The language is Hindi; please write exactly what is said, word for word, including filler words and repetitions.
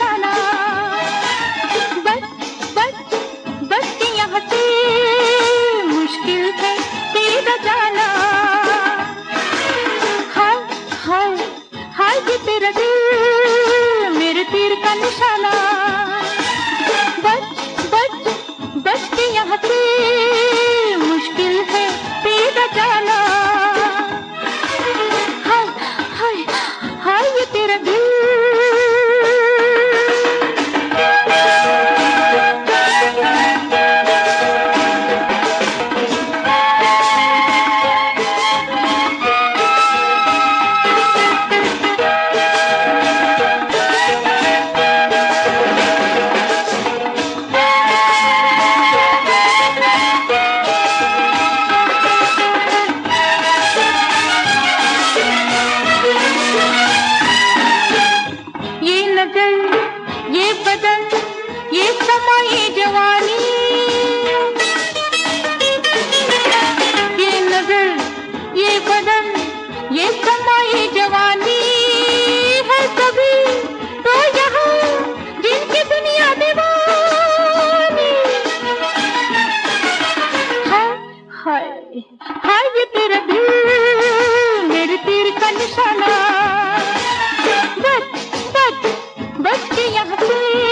निशाना। बस बस बस के यहाँ से मुश्किल है तेरा जाना। हाय हाय हाय ये तेरा दिल मेरे तीर का निशाना। बस बस बस के यहाँ से मुश्किल है तेरा जाना। हाय हाय हाय ये तेरा दिल। ये बदन ये समा ये जवानी, ये नजर ये बदन ये समा ये जवानी है सभी तो यहाँ जिनकी दुनिया दीवानी। हाय हाय हाय ये तेरा दिल मेरे तीर का निशाना। बस बस बस के यहाँ से